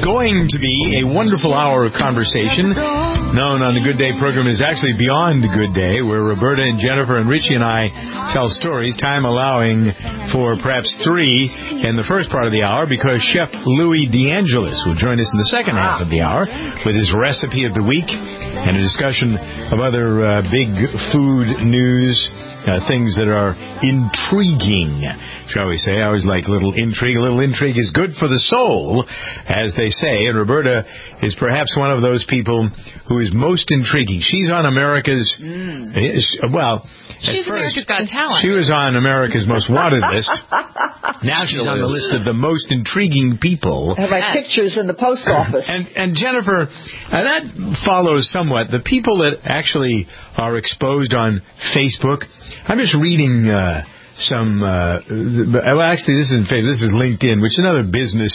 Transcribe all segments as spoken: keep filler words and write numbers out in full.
going to be a wonderful hour of conversation known on the Good Day program is actually Beyond Good Day, where Roberta and Jennifer and Richie and I tell stories, time allowing for perhaps three in the first part of the hour, because Chef Louis DeAngelis will join us in the second half of the hour with his recipe of the week and a discussion of other uh, big food news, uh, things that are intriguing, shall we say. I always like a little intrigue. A little intrigue is good for the soul, as they say, and Roberta is perhaps one of those people who is most intriguing. She's on America's, mm. well... She's first, America's Got Talent. She was on America's Most Wanted list. Now she's on the list of the most intriguing people. I have my pictures in the post office. And, and Jennifer, uh, that follows somewhat. The people that actually are exposed on Facebook, I'm just reading... Uh, Some, uh, well, actually, this isn't Facebook. This is LinkedIn, which is another business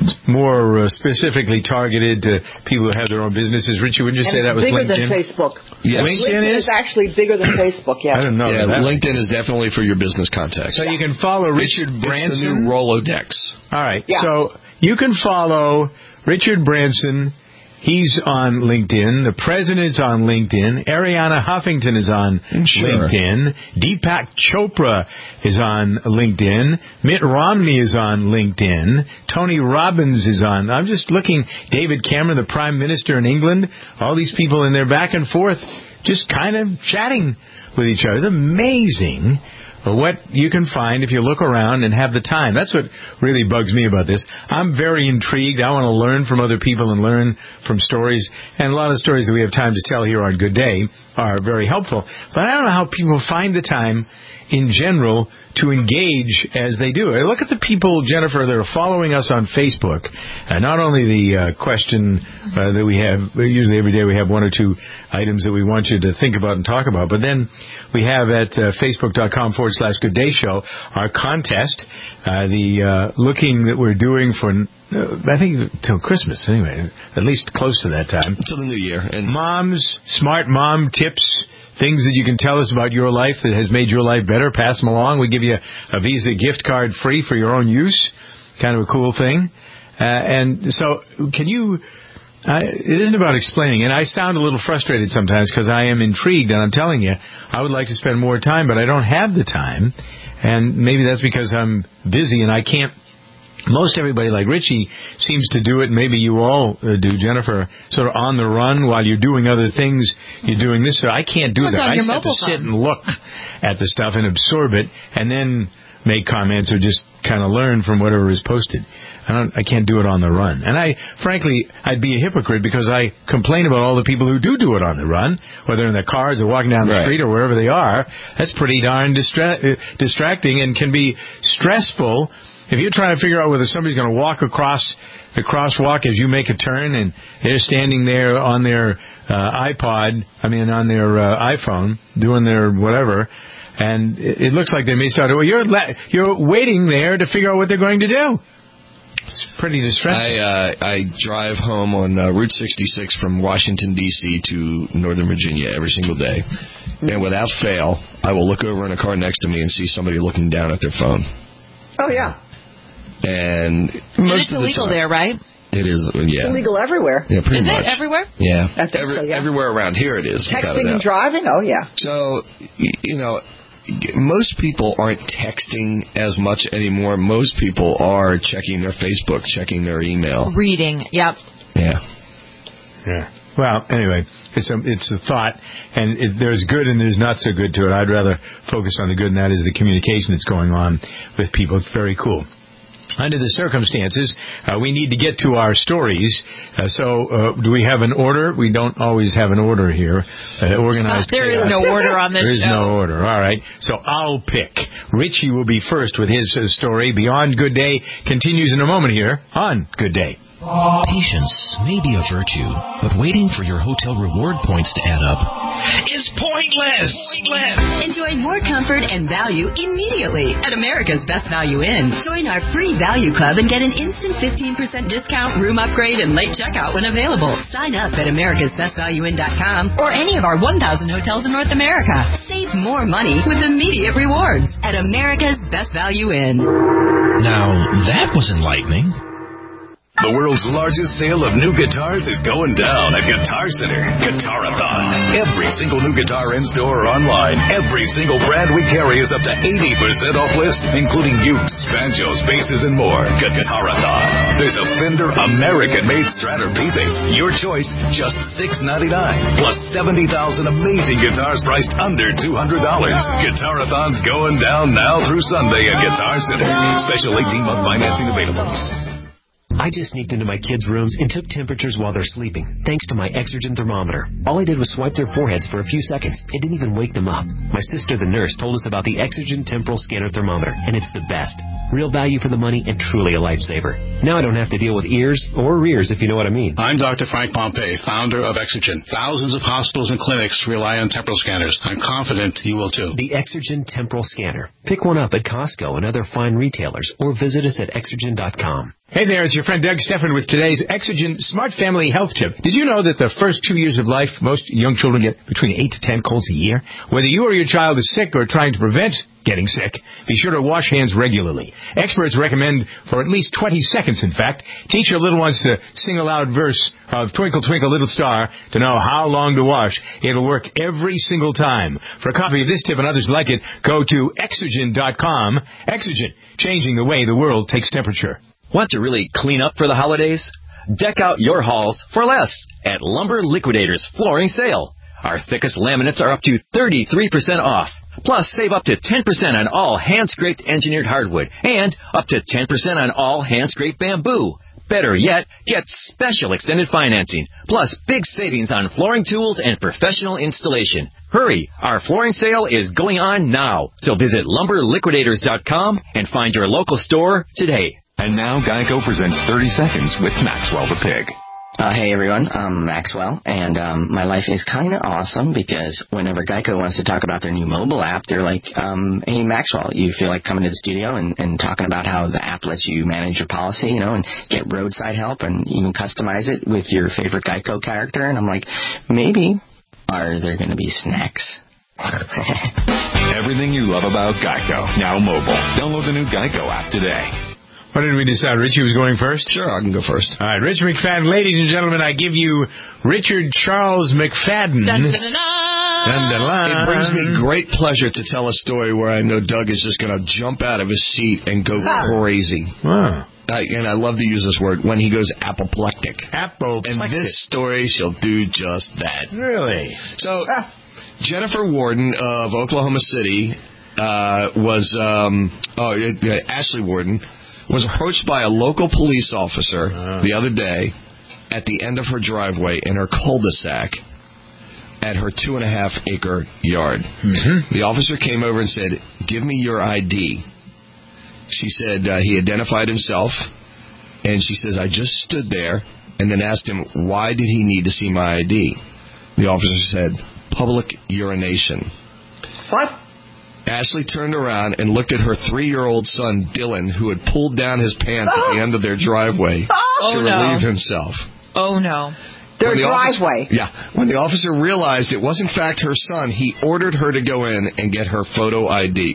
more uh, specifically targeted to people who have their own businesses. Richie, wouldn't you and say that was bigger LinkedIn? Bigger than Facebook. Yes. LinkedIn, LinkedIn is? is actually bigger than Facebook, yeah. I don't know yeah, that. LinkedIn is definitely for your business contacts. So you can follow Richard it's, Branson. It's the new Rolodex. All right. Yeah. So you can follow Richard Branson. He's on LinkedIn. The president's on LinkedIn. Ariana Huffington is on sure. LinkedIn. Deepak Chopra is on LinkedIn. Mitt Romney is on LinkedIn. Tony Robbins is on. I'm just looking. David Cameron, the Prime Minister in England. All these people in there back and forth, just kind of chatting with each other. It's amazing what you can find if you look around and have the time. That's what really bugs me about this. I'm very intrigued. I want to learn from other people and learn from stories. And a lot of the stories that we have time to tell here on Good Day are very helpful. But I don't know how people find the time in general to engage as they do. I look at the people, Jennifer, that are following us on Facebook. And not only the uh, question uh, that we have, usually every day we have one or two items that we want you to think about and talk about, but then we have at uh, facebook.com forward slash Good Day Show our contest, uh, the uh, looking that we're doing for, uh, I think, till Christmas anyway, at least close to that time. Until the new year. And Moms, smart mom tips, things that you can tell us about your life that has made your life better. Pass them along. We give you a Visa gift card free for your own use. Kind of a cool thing. Uh, and so can you... Uh, it isn't about explaining, and I sound a little frustrated sometimes because I am intrigued, and I'm telling you, I would like to spend more time, but I don't have the time, and maybe that's because I'm busy and I can't. Most everybody, like Richie, seems to do it, and maybe you all uh, do, Jennifer, sort of on the run while you're doing other things. You're doing this, so I can't do that. I just have to sit and look at the stuff and absorb it, and then make comments or just kind of learn from whatever is posted. I don't. I can't do it on the run. And I, frankly, I'd be a hypocrite because I complain about all the people who do do it on the run, whether in their cars or walking down the right. street or wherever they are. That's pretty darn distra- uh, distracting and can be stressful if you're trying to figure out whether somebody's going to walk across the crosswalk as you make a turn and they're standing there on their uh, iPod, I mean on their uh, iPhone, doing their whatever. And it looks like they may start. Well, you're la- you're waiting there to figure out what they're going to do. It's pretty distressing. I uh, I drive home on uh, Route sixty-six from Washington D C to Northern Virginia every single day, and without fail, I will look over in a car next to me and see somebody looking down at their phone. Oh yeah. And and most it's of the illegal time, there, right? It is, yeah. It's illegal everywhere. Yeah, pretty is much. Is it everywhere? Yeah. I think Every, so, yeah. Everywhere around here it is. Texting and driving? Oh, yeah. So, you know, most people aren't texting as much anymore. Most people are checking their Facebook, checking their email. Reading, yep. Yeah. Yeah. Well, anyway, it's a, it's a thought, and it, there's good and there's not so good to it. I'd rather focus on the good, and that is the communication that's going on with people. It's very cool. Under the circumstances, uh, we need to get to our stories. Uh, so, uh, do we have an order? We don't always have an order here. Uh, organized. Uh, there chaos. Is no order on this show. There is show. no order. All right. So, I'll pick. Richie will be first with his uh, story. Beyond Good Day continues in a moment here on Good Day. Patience may be a virtue, but waiting for your hotel reward points to add up is pointless. pointless. Enjoy more comfort and value immediately at America's Best Value Inn. Join our free value club and get an instant fifteen percent discount, room upgrade, and late checkout when available. Sign up at americas best value inn dot com or any of our one thousand hotels in North America. Save more money with immediate rewards at America's Best Value Inn. Now, that was enlightening. The world's largest sale of new guitars is going down at Guitar Center. Guitarathon. Every single new guitar in-store or online, every single brand we carry is up to eighty percent off list, including ukes, banjos, basses, and more. Guitarathon. There's a Fender American-made Stratter P-Bass. Your choice, just six ninety-nine. Plus seventy thousand amazing guitars priced under two hundred dollars. Guitarathon's going down now through Sunday at Guitar Center. Special eighteen-month financing available. I just sneaked into my kids' rooms and took temperatures while they're sleeping, thanks to my Exergen thermometer. All I did was swipe their foreheads for a few seconds. It didn't even wake them up. My sister, the nurse, told us about the Exergen temporal scanner thermometer, and it's the best. Real value for the money and truly a lifesaver. Now I don't have to deal with ears or rears, if you know what I mean. I'm Doctor Frank Pompey, founder of Exergen. Thousands of hospitals and clinics rely on temporal scanners. I'm confident you will too. The Exergen temporal scanner. Pick one up at Costco and other fine retailers, or visit us at exergen dot com. Hey there, it's your friend Doug Steffen with today's Exergen Smart Family Health Tip. Did you know that the first two years of life, most young children get between eight to ten colds a year? Whether you or your child is sick or trying to prevent getting sick, be sure to wash hands regularly. Experts recommend for at least twenty seconds, in fact. Teach your little ones to sing a loud verse of Twinkle, Twinkle, Little Star to know how long to wash. It'll work every single time. For a copy of this tip and others like it, go to exergen dot com. Exergen, changing the way the world takes temperature. Want to really clean up for the holidays? Deck out your halls for less at Lumber Liquidators Flooring Sale. Our thickest laminates are up to thirty-three percent off. Plus, save up to ten percent on all hand-scraped engineered hardwood and up to ten percent on all hand-scraped bamboo. Better yet, get special extended financing, plus big savings on flooring tools and professional installation. Hurry, our flooring sale is going on now. So visit lumber liquidators dot com and find your local store today. And now Geico presents thirty seconds with Maxwell the Pig. Uh, hey everyone, I'm Maxwell, and um, my life is kind of awesome because whenever Geico wants to talk about their new mobile app, they're like, um, hey Maxwell, you feel like coming to the studio and, and talking about how the app lets you manage your policy, you know, and get roadside help and even customize it with your favorite Geico character? And I'm like, maybe. Are there going to be snacks? Everything you love about Geico, now mobile. Download the new Geico app today. What did we decide? Richie was going first? Sure, I can go first. All right, Rich McFadden. Ladies and gentlemen, I give you Richard Charles McFadden. Dun, dun, dun, dun. Dun, dun, it brings me great pleasure to tell a story where I know Doug is just going to jump out of his seat and go crazy. Wow. I, and I love to use this word, when he goes apoplectic. Apoplectic. And this story shall do just that. Really? So, ah. Jennifer Warden of Oklahoma City uh, was, um, oh, uh, Ashley Warden, was approached by a local police officer uh. the other day at the end of her driveway in her cul-de-sac at her two and a half acre yard. Mm-hmm. The officer came over and said, give me your I D. She said uh, he identified himself, and she says, I just stood there and then asked him, why did he need to see my I D? The officer said, public urination. What? Ashley turned around and looked at her three-year-old son, Dylan, who had pulled down his pants oh. at the end of their driveway oh, to no. relieve himself. Oh, no. Their the driveway. Officer, yeah. When the officer realized it was, in fact, her son, he ordered her to go in and get her photo I D.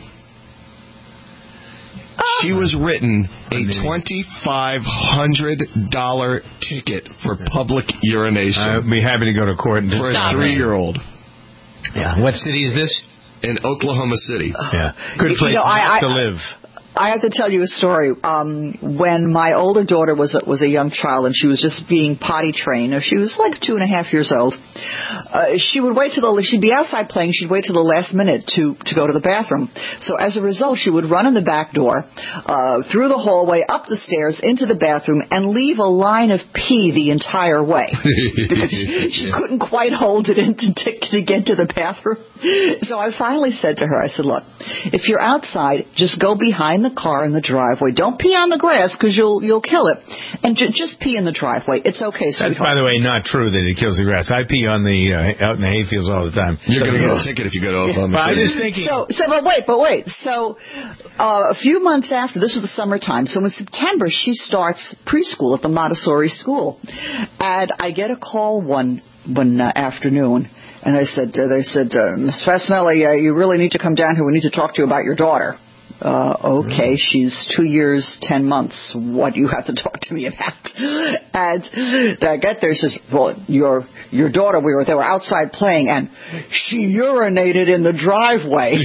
Oh. She was written a twenty-five hundred dollars ticket for public urination. I'd be happy to go to court. And for a three-year-old. Yeah. What city is this? In Oklahoma City. Yeah. Good place you know, I, to I, live. I have to tell you a story. Um, when my older daughter was a, was a young child and she was just being potty trained, she was like two and a half years old. Uh, she would wait till the she'd be outside playing. She'd wait till the last minute to to go to the bathroom. So as a result, she would run in the back door, uh, through the hallway, up the stairs, into the bathroom, and leave a line of pee the entire way because she couldn't quite hold it in to, to get to the bathroom. So I finally said to her, I said, "Look, if you're outside, just go behind the car in the driveway. Don't pee on the grass because you'll you'll kill it, and j- just pee in the driveway. It's okay." That's, by the way, not true that it kills the grass. I pee on the uh, out in the hayfields all the time. You're going to get a ticket if you go to Oklahoma. Well, I was just thinking. So, so, but wait, but wait. So, uh, a few months after, this was the summertime. So in September, she starts preschool at the Montessori school, and I get a call one one uh, afternoon. And they said, uh, they said, uh, Miss Fasanelli, uh, you really need to come down here. We need to talk to you about your daughter. Uh, okay, she's two years, ten months. What do you have to talk to me about? And I get there, she says, well, your your daughter, we were they were outside playing, and she urinated in the driveway.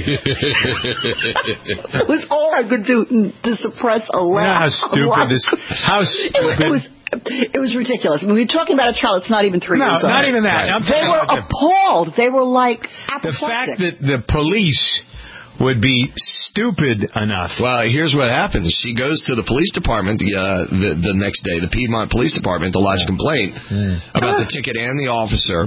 It was all I could do to suppress a laugh. You know how stupid this, how stupid. It was, it was ridiculous. When we're talking about a child, it's not even three no, years old. not even that. Right. They were appalled. They were like apoplectic. The fact that the police would be stupid enough. Well, here's what happens. She goes to the police department the uh, the, the next day, the Piedmont Police Department, to lodge a complaint mm. about the ticket and the officer.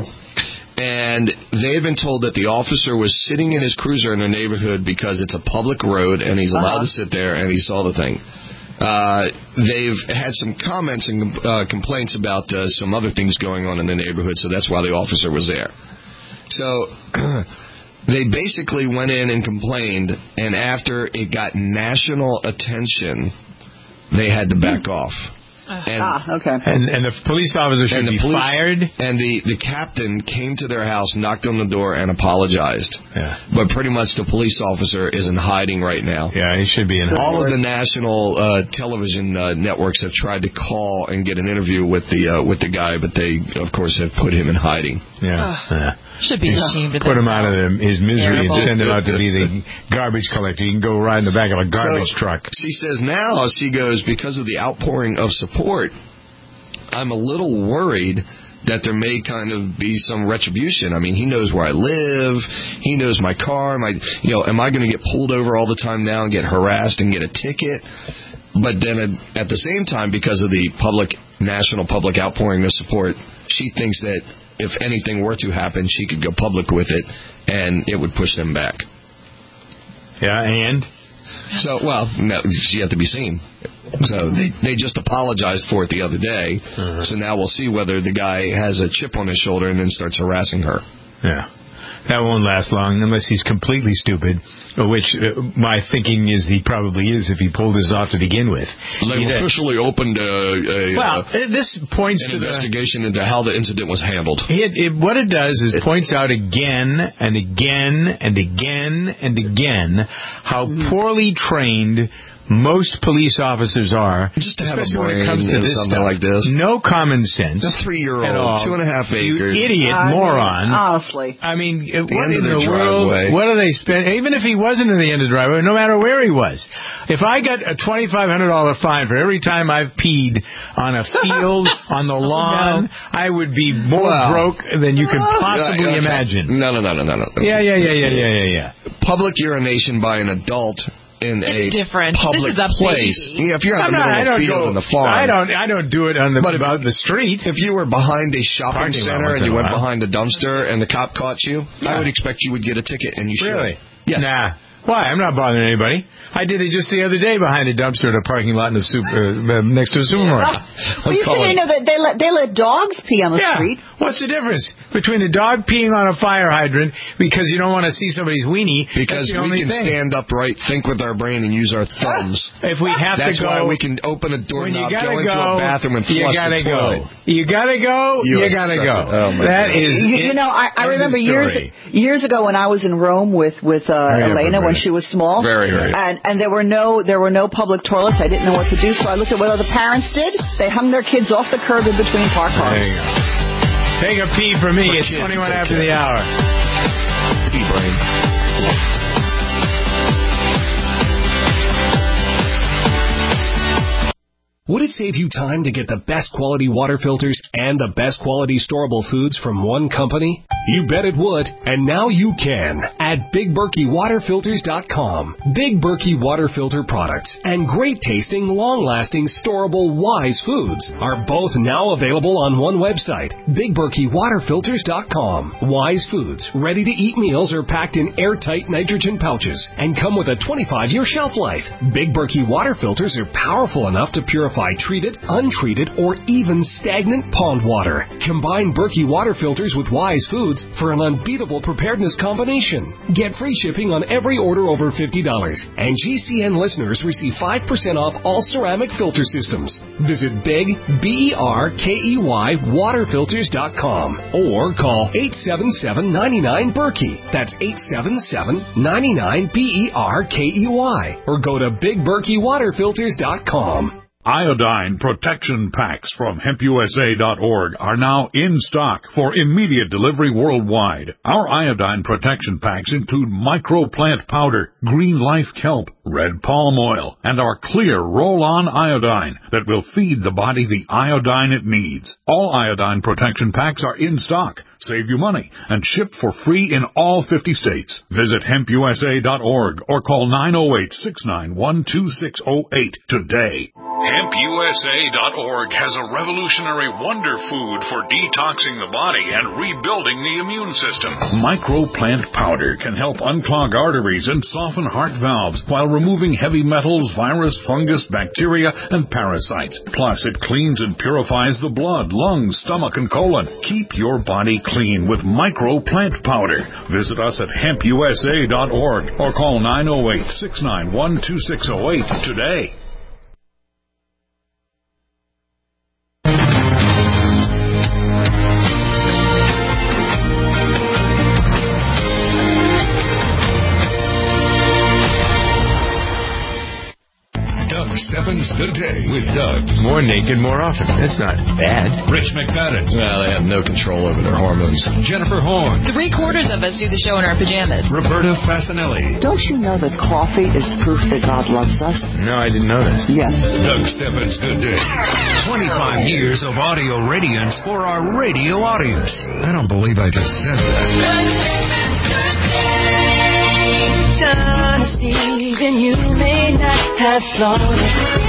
And they had been told that the officer was sitting in his cruiser in their neighborhood because it's a public road and he's allowed uh-huh. to sit there, and he saw the thing. Uh, they've had some comments and uh, complaints about uh, some other things going on in the neighborhood, so that's why the officer was there. So they basically went in and complained, and after it got national attention, they had to back off. And, ah, okay. And and the police officer should be police, fired. And the, the captain came to their house, knocked on the door, and apologized. Yeah. But pretty much the police officer is in hiding right now. Yeah, he should be in hiding. All of the national uh, television uh, networks have tried to call and get an interview with the uh, with the guy, but they, of course, have put him in hiding. Yeah. yeah. Should be ashamed of Put him out of the, his misery Terrible. and send him out to be the garbage collector. You can go ride in the back of a garbage so, truck. She says now, she goes, because of the outpouring of support, I'm a little worried that there may kind of be some retribution. I mean, he knows where I live. He knows my car. My, you know, am I going to get pulled over all the time now and get harassed and get a ticket? But then at the same time, because of the public, national public outpouring of support, she thinks that if anything were to happen, she could go public with it, and it would push them back. Yeah, and? So, well, no, she had to be seen. So they they just apologized for it the other day. Uh-huh. So now we'll see whether the guy has a chip on his shoulder and then starts harassing her. Yeah. That won't last long unless he's completely stupid, which uh, my thinking is he probably is if he pulled this off to begin with. They've officially opened a, a, well, uh, this points an to investigation the, into how the incident was handled. It, it, what it does is it points out again and again and again and again how mm. poorly trained most police officers are, just to have a brain when it comes to this something stuff. like this. No common sense. A three-year-old, two and a half acres. You idiot, I moron. Mean, honestly. I mean, the what in the world, driveway. what do they spend, even if he wasn't in the end of the driveway, no matter where he was. If I got a twenty-five hundred dollars fine for every time I've peed on a field, on the lawn, no. I would be more well, broke than you could possibly yeah, yeah, imagine. No, no, no, no, no, no. Yeah, yeah, yeah, yeah, yeah, yeah, yeah. Public urination by an adult in it's a different. public place. Yeah, if you're in the middle not, of a field go, in the farm. I don't I don't do it on the, but about if, the street. If you were behind a shopping Parking center and you went while. behind a dumpster and the cop caught you, yeah. I would expect you would get a ticket, and you should. Really? Yes. Nah. Why? I'm not bothering anybody. I did it just the other day behind a dumpster in a parking lot in the super, uh, next to a supermarket. Well, you think they know that they let they let dogs pee on the yeah. street? What's the difference between a dog peeing on a fire hydrant because you don't want to see somebody's weenie? Because we can thing. stand upright, think with our brain, and use our thumbs. If we have That's to go, why we can open a doorknob, go into go, a bathroom, and flush you gotta the go. toilet. You gotta go. You, you gotta go. A, oh that God. is. You, you know, I, I remember years years ago when I was in Rome with with uh, Elena when she was small. Very, very. And and there were no there were no public toilets. I didn't know what to do, so I looked at what other parents did. They hung their kids off the curb in between parked cars. There you go. Take a pee for me. It's twenty-one after the hour. Pee brain. Would it save you time to get the best quality water filters and the best quality storable foods from one company? You bet it would, and now you can at Big Berkey Water Filters dot com. Big Berkey Water Filter products and great tasting, long-lasting, storable Wise foods are both now available on one website, Big Berkey Water Filters dot com. Wise foods, ready-to-eat meals are packed in airtight nitrogen pouches and come with a twenty-five year shelf life. Big Berkey water filters are powerful enough to purify purify treated, untreated, or even stagnant pond water. Combine Berkey water filters with Wise Foods for an unbeatable preparedness combination. Get free shipping on every order over fifty dollars. And G C N listeners receive five percent off all ceramic filter systems. Visit Big, B E R K E Y, waterfilters dot com or call eight seven seven, nine nine, Berkey. That's eight seven seven, nine nine, B E R K E Y. Or go to big berkey water filters dot com. Iodine protection packs from hemp U S A dot org are now in stock for immediate delivery worldwide. Our iodine protection packs include microplant powder, green life kelp, red palm oil, and our clear roll-on iodine that will feed the body the iodine it needs. All iodine protection packs are in stock. Save you money and ship for free in all fifty states. Visit hemp U S A dot org or call nine oh eight, six nine one, two six oh eight today. hemp U S A dot org has a revolutionary wonder food for detoxing the body and rebuilding the immune system. Microplant powder can help unclog arteries and soften heart valves while removing heavy metals, virus, fungus, bacteria, and parasites. Plus, it cleans and purifies the blood, lungs, stomach, and colon. Keep your body clean with Microplant powder. Visit us at hemp U S A dot org or call nine oh eight, six nine one, two six oh eight today. Steffens Today with Doug. More naked, more often. That's not bad. Rich McFadden. Well, they have no control over their hormones. Jennifer Horn. Three quarters of us do the show in our pajamas. Roberta Fasanelli. Don't you know that coffee is proof that God loves us? No, I didn't know that. Yes. Doug Steffens Today. twenty-five years of audio radiance for our radio audience. I don't believe I just said that. Then you may not have thought it.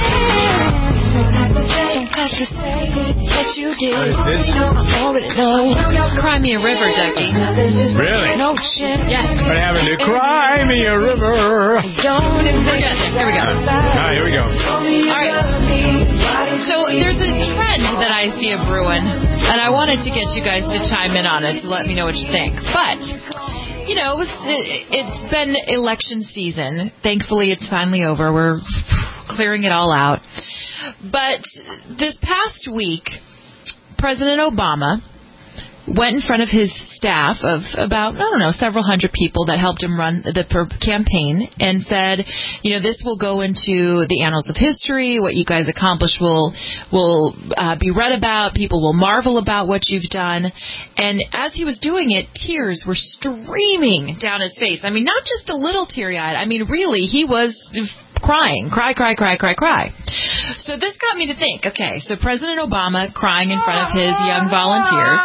It's Cry Me a River, Dougie. Really? Yes. What happened to Cry Me a River? Yes, here we go. All right, here we go. All right. So there's a trend that I see of brewing, and I wanted to get you guys to chime in on it to let me know what you think. But you know, it was, it, it's been election season. Thankfully, it's finally over. We're clearing it all out. But this past week, President Obama went in front of his staff of about, I don't know, several hundred people that helped him run the campaign and said, you know, this will go into the annals of history. What you guys accomplished will will uh, be read about. People will marvel about what you've done. And as he was doing it, tears were streaming down his face. I mean, not just a little teary-eyed. I mean, really, he was crying. Cry, cry, cry, cry, cry. So this got me to think, okay, so President Obama crying in front of his young volunteers.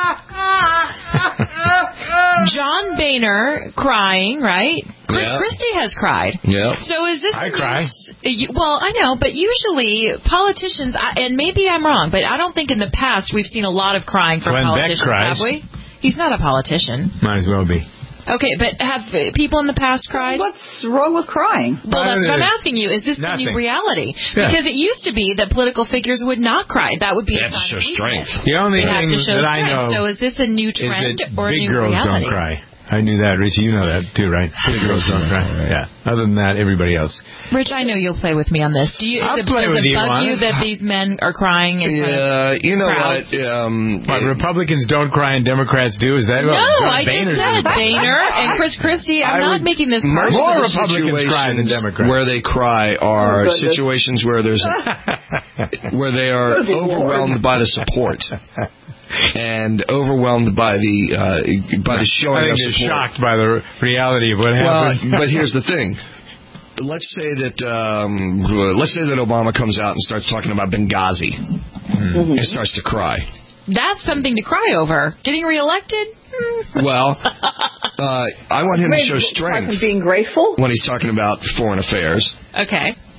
John Boehner crying, right? Chris Yeah. Christie has cried. Yeah. So is this... I cry. You- Well, I know, but usually politicians, I- and maybe I'm wrong, but I don't think in the past we've seen a lot of crying from Glenn Beck politicians, cries. have we? He's not a politician. Might as well be. Okay, but have uh, people in the past cried? What's wrong with crying? Well, that's what I'm asking you. Is this Nothing. the new reality? Yeah. Because it used to be that political figures would not cry. That would be They a have to sign show of weakness. strength. The only They have thing to show that I strength. know So is this a new is trend that or a big new girls reality? don't cry. I knew that, Richie. You know that too, right? Big girls don't cry. Yeah. Other than that, everybody else. Rich, I know you'll play with me on this. Do you? I'll Is it, play does with it you bug on you it. that these men are crying in front of Yeah, you know crowds? what? Um, What, Republicans don't cry and Democrats do? Is that what No, John I just Boehner said did? Boehner and Chris Christie. I'm I not would- making this most personal. More of the Republicans cry than situations Democrats. where they cry are Oh, goodness. situations where there's where they are Good Lord. overwhelmed by the support and overwhelmed by the uh, by the showing I of think they're support. shocked by the reality of what Well, happened. but here's the thing. Let's say that um, let's say that Obama comes out and starts talking about Benghazi Hmm. and starts to cry. That's something to cry over. Getting reelected? Hmm. Well, uh, I want him to show strength Being grateful? when he's talking about foreign affairs. Okay. Uh,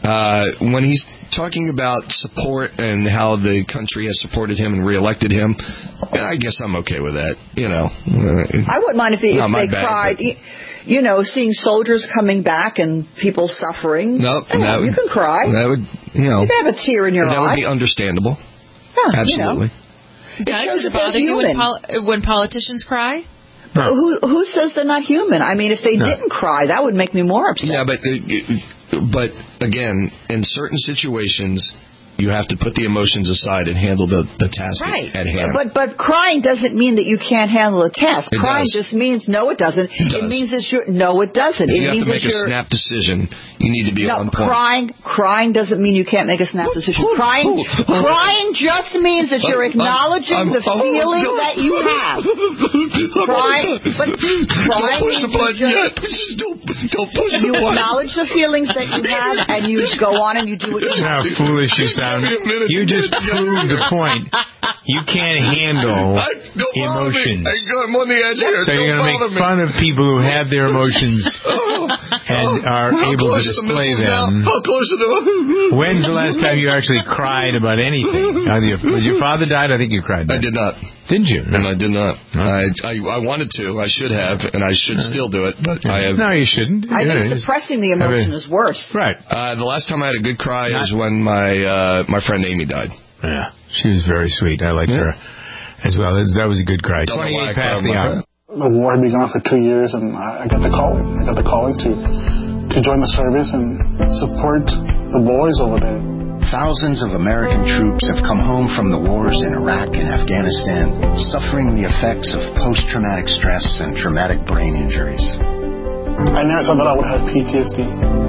Uh, when he's talking about support and how the country has supported him and reelected him, I guess I'm okay with that. You know, I wouldn't mind if they, if they bad, cried. But... You know, seeing soldiers coming back and people suffering. No, nope, nope, you can cry. That would, you know, you can have a tear in your that eye. That would be understandable. Yeah, absolutely. You know. Does it bother you when, pol- when politicians cry? No. Who who says they're not human? I mean, if they no. didn't cry, that would make me more upset. Yeah, but uh, but again, in certain situations, you have to put the emotions aside and handle the, the task right. at hand. But but crying doesn't mean that you can't handle the task. It crying does. just means no, it doesn't. It, does. it means that you're no, it doesn't. If it you have means to make that a snap decision. You need to be no, on point. Crying, crying doesn't mean you can't make a snap decision. Ooh, crying, ooh, ooh. crying just means that you're acknowledging I'm, I'm, the feeling no. that you have. Crying, but crying don't push means the button just, yet. Just don't, don't push you the button. acknowledge the feelings that you have, and you go on and you do what you have. How foolish you sound. You just proved the point. You can't handle I, emotions. I'm on the edge here. So don't you're going to make me. fun of people who have their emotions and are How able to display them. How close to the... When's the last time you actually cried about anything? Was your father died? I think you cried. I did not. Didn't you? No, I did not. No. I, I I wanted to. I should have, and I should still do it, but I have... No, you shouldn't. I you think know, suppressing the emotion is worse. Right. Uh, the last time I had a good cry not. is when my uh, my friend Amy died. Yeah, she was very sweet. I liked yeah. her as well. That was a good cry. twenty-eight past the hour. The war had been gone for two years, and I got the calling. I got the calling to to join the service and support the boys over there. Thousands of American troops have come home from the wars in Iraq and Afghanistan, suffering the effects of post-traumatic stress and traumatic brain injuries. I never thought that I would have P T S D.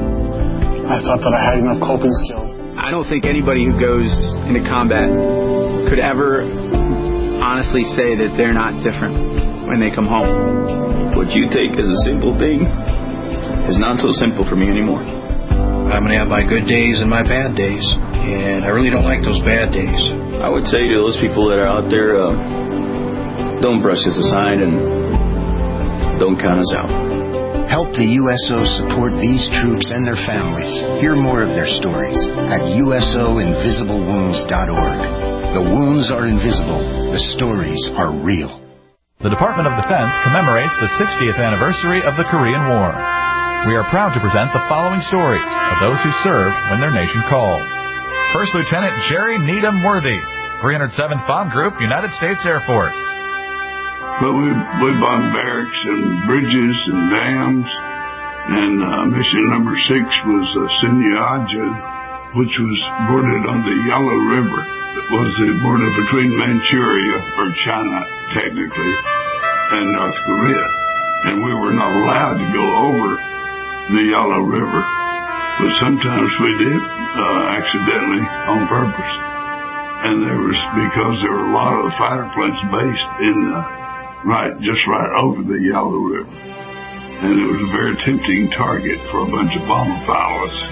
I thought that I had enough coping skills. I don't think anybody who goes into combat could ever honestly say that they're not different when they come home. What you take as a simple thing is not so simple for me anymore. I'm going to have my good days and my bad days, and I really don't like those bad days. I would say to those people that are out there, uh, don't brush us aside and don't count us out. Help the U S O support these troops and their families. Hear more of their stories at U S O invisible wounds dot org. The wounds are invisible. The stories are real. The Department of Defense commemorates the sixtieth anniversary of the Korean War. We are proud to present the following stories of those who served when their nation called. First Lieutenant Jerry Needham Worthy, three hundred seventh Bomb Group, United States Air Force. But we, we bombed barracks and bridges and dams, and uh, mission number six was uh, Sinyaja, which was bordered on the Yellow River. It was the border between Manchuria, or China, technically, and North Korea. And we were not allowed to go over the Yellow River, but sometimes we did, uh, accidentally, on purpose. And there was, because there were a lot of fighter planes based in, uh, right, just right over the Yellow River. And it was a very tempting target for a bunch of bomber pilots.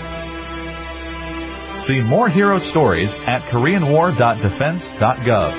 See more hero stories at korean war dot defense dot gov.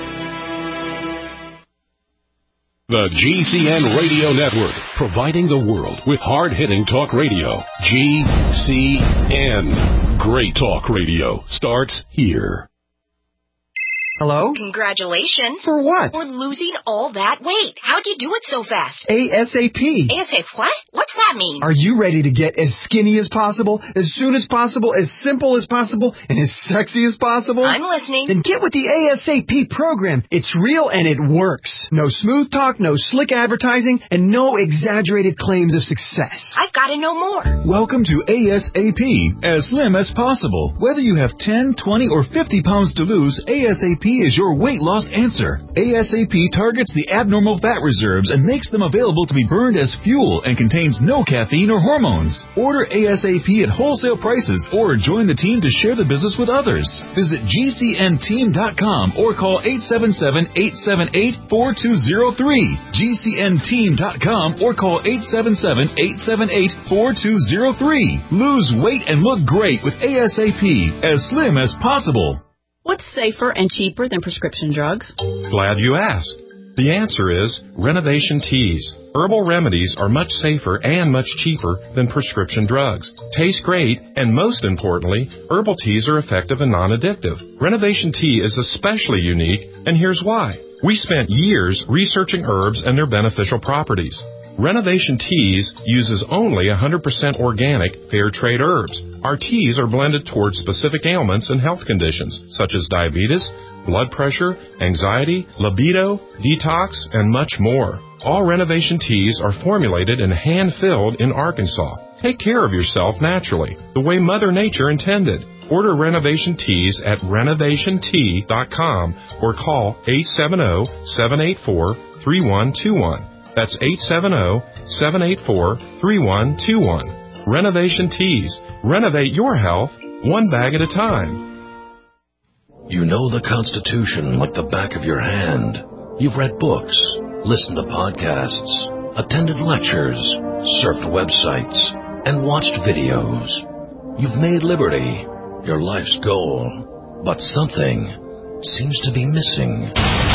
The G C N Radio Network, providing the world with hard-hitting talk radio. G C N. Great talk radio starts here. Hello? Congratulations. For what? For losing all that weight. How'd you do it so fast? ASAP. ASAP what? What's that mean? Are you ready to get as skinny as possible, as soon as possible, as simple as possible, and as sexy as possible? I'm listening. Then get with the ASAP program. It's real and it works. No smooth talk, no slick advertising, and no exaggerated claims of success. I've got to know more. Welcome to ASAP, as slim as possible. Whether you have ten, twenty, or fifty pounds to lose, ASAP is your weight loss answer. ASAP targets the abnormal fat reserves and makes them available to be burned as fuel and contains no caffeine or hormones. Order ASAP at wholesale prices or join the team to share the business with others. Visit G C N team dot com or call eight seven seven, eight seven eight, four two zero three. G C N team dot com or call eight seven seven, eight seven eight, four two zero three. Lose weight and look great with ASAP, as slim as possible. What's safer and cheaper than prescription drugs? Glad you asked. The answer is Renovation Teas. Herbal remedies are much safer and much cheaper than prescription drugs. Taste great, and most importantly, herbal teas are effective and non-addictive. Renovation Tea is especially unique, and here's why. We spent years researching herbs and their beneficial properties. Renovation Teas uses only one hundred percent organic, fair trade herbs. Our teas are blended towards specific ailments and health conditions, such as diabetes, blood pressure, anxiety, libido, detox, and much more. All Renovation Teas are formulated and hand-filled in Arkansas. Take care of yourself naturally, the way Mother Nature intended. Order Renovation Teas at renovation tea dot com or call eight seven zero, seven eight four, three one two one. That's eight seven zero, seven eight four, three one two one. Renovation Teas. Renovate your health one bag at a time. You know the Constitution like the back of your hand. You've read books, listened to podcasts, attended lectures, surfed websites, and watched videos. You've made liberty your life's goal, but something seems to be missing.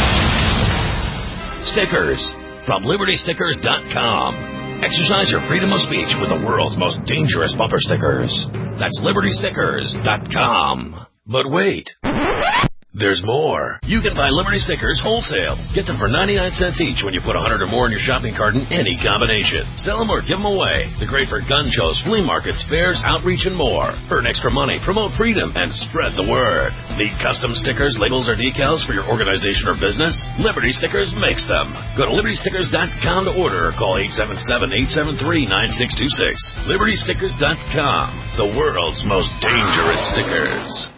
Stickers from liberty stickers dot com. Exercise your freedom of speech with the world's most dangerous bumper stickers. That's liberty stickers dot com. But wait, there's more. You can buy Liberty stickers wholesale. Get them for ninety-nine cents each when you put one hundred or more in your shopping cart in any combination. Sell them or give them away. They're great for gun shows, flea markets, fairs, outreach, and more. Earn extra money, promote freedom, and spread the word. Need custom stickers, labels, or decals for your organization or business? Liberty Stickers makes them. Go to liberty stickers dot com to order or call eight seven seven, eight seven three, nine six two six. liberty stickers dot com. The world's most dangerous stickers.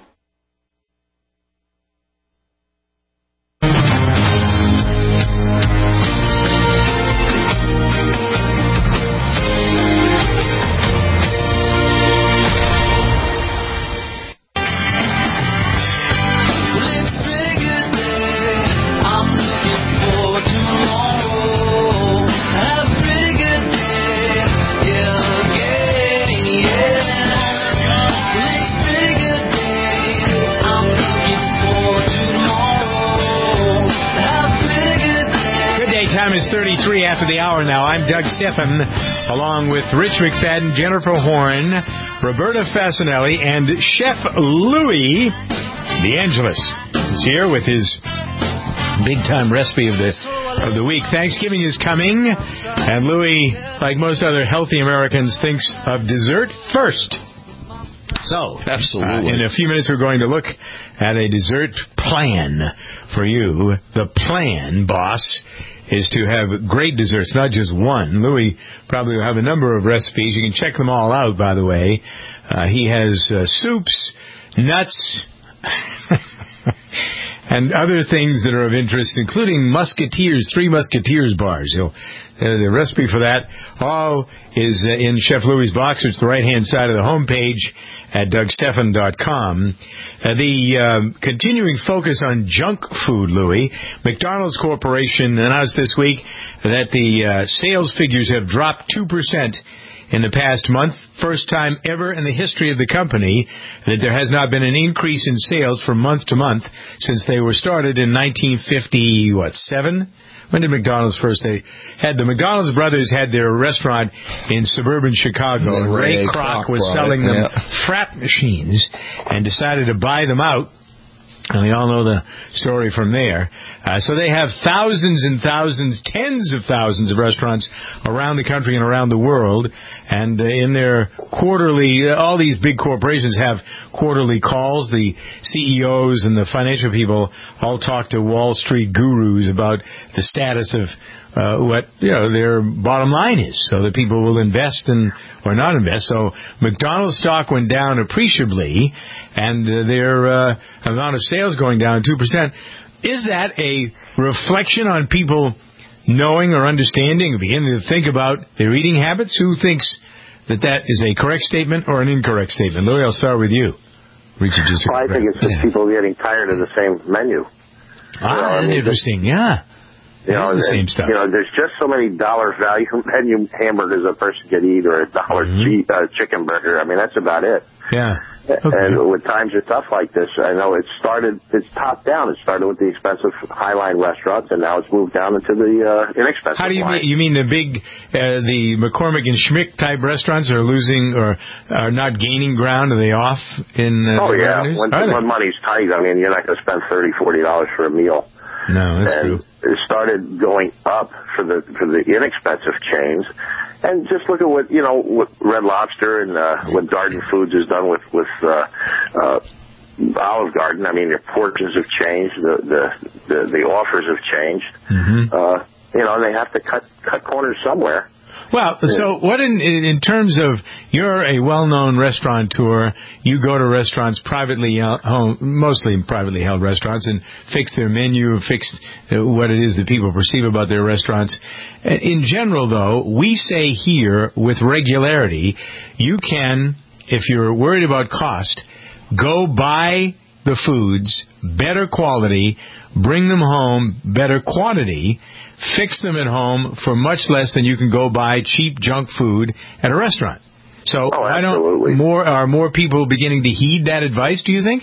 thirty-three after the hour now. I'm Doug Stephan, along with Rich McFadden, Jennifer Horn, Roberta Fasanelli, and Chef Louis DeAngelis is here with his big-time recipe of the of the week. Thanksgiving is coming, and Louis, like most other healthy Americans, thinks of dessert first. So, absolutely. Uh, in a few minutes, we're going to look at a dessert plan for you. The plan, boss, is to have great desserts, not just one. Louis probably will have a number of recipes. You can check them all out, by the way. Uh, he has uh, soups, nuts, and other things that are of interest, including Musketeers, Three Musketeers bars. He'll, uh, the recipe for that all is uh, in Chef Louis' box, which is the right-hand side of the homepage at doug stephan dot com. Uh, the um, continuing focus on junk food, Louis. McDonald's Corporation announced this week that the uh, sales figures have dropped two percent in the past month. First time ever in the history of the company that there has not been an increase in sales from month to month since they were started in nineteen fifty, what, seven? When did McDonald's first? They had the McDonald's brothers had their restaurant in suburban Chicago, and Ray, Ray Kroc was selling it, them yeah. Frapp machines, and decided to buy them out. And we all know the story from there. Uh, so they have thousands and thousands, tens of thousands of restaurants around the country and around the world. And uh, in their quarterly, uh, all these big corporations have quarterly calls. The C E Os and the financial people all talk to Wall Street gurus about the status of uh, what you know their bottom line is, so that people will invest and or not invest. So McDonald's stock went down appreciably, and uh, their uh, amount of sales going down two percent. Is that a reflection on people knowing or understanding or beginning to think about their eating habits? Who thinks that that is a correct statement or an incorrect statement? Louis, I'll start with you. Richard, just well, I think it's just people getting tired of the same menu. Ah, you know, that's I mean, interesting, yeah. You know, the same stuff. You know, there's just so many dollar value menu hamburgers a person could eat, or a dollar mm-hmm. cheap, uh, chicken burger. I mean, that's about it. Yeah. Okay. And when times are tough like this, I know it started, it's top down. It started with the expensive Highline restaurants, and now it's moved down into the uh, inexpensive How do you line. mean? You mean the big, uh, the McCormick and Schmick type restaurants are losing or are not gaining ground? Are they off in uh, Oh, the yeah. revenues? When, Are they? when money's tight, I mean, you're not going to spend thirty dollars, forty dollars for a meal. No, that's and true. It started going up for the for the inexpensive chains. And just look at what, you know, what Red Lobster and uh, what Darden Foods has done with, with uh, uh, Olive Garden. I mean, their portions have changed. The the, the, the offers have changed. Mm-hmm. Uh, you know, and they have to cut cut corners somewhere. Well, so what in, in in terms of, you're a well-known restaurateur, you go to restaurants, privately held, mostly privately held restaurants, and fix their menu, fix what it is that people perceive about their restaurants. In general, though, we say here with regularity, you can, if you're worried about cost, go buy the foods, better quality, bring them home, better quantity, fix them at home for much less than you can go buy cheap junk food at a restaurant. So oh, why don't more are more people beginning to heed that advice, do you think?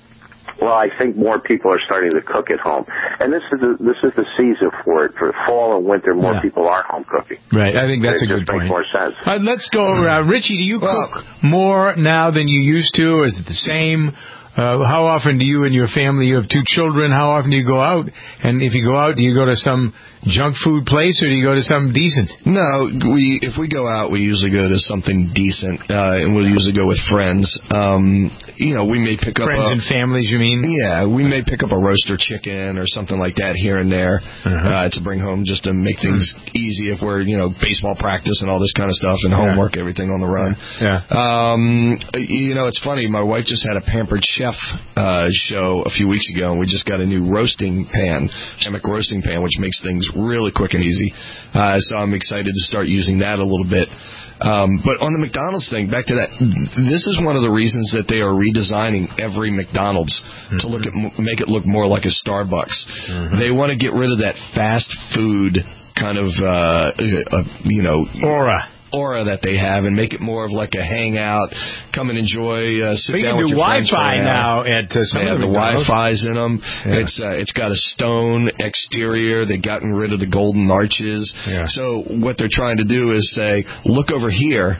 Well, I think more people are starting to cook at home, and this is the, this is the season for it. For fall and winter, more Yeah. people are home cooking. Right, I think that's it a good just makes point. more sense. Uh, let's go around. Richie, do you Well, cook more now than you used to, or is it the same? Uh, how often do you and your family, you have two children, how often do you go out? And if you go out, do you go to some junk food place or do you go to something decent? No, we if we go out, we usually go to something decent, uh, and we'll usually go with friends. Um, you know, we may pick up Friends a, and families, you mean? Yeah, we may pick up a roaster chicken or something like that here and there uh-huh. uh, to bring home, just to make things easy if we're, you know, baseball practice and all this kind of stuff and homework, yeah. everything on the run. Yeah. Um, you know, it's funny. My wife just had a Pampered Chef uh, show a few weeks ago, and we just got a new roasting pan, ceramic roasting pan, which makes things really quick and easy. Uh, so I'm excited to start using that a little bit. Um, but on the McDonald's thing, back to that, this is one of the reasons that they are redesigning every McDonald's mm-hmm. to look at, make it look more like a Starbucks. Mm-hmm. They want to get rid of that fast food kind of, uh, uh, you know, aura. aura that they have and make it more of like a hangout, come and enjoy, uh, sit but down you with can do your friends. Wi-Fi now at uh, some they of have the the Wi-Fi's in them. Yeah. It's uh, it's got a stone exterior. They've gotten rid of the golden arches. Yeah. So what they're trying to do is say, look over here.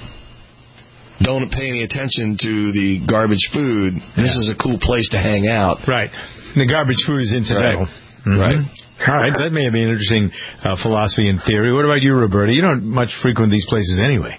Don't pay any attention to the garbage food. This yeah. is a cool place to hang out. Right. The garbage food is incidental. Right. Mm-hmm. Right. All right, that may be an interesting uh, philosophy and theory. What about you, Roberta? You don't much frequent these places anyway.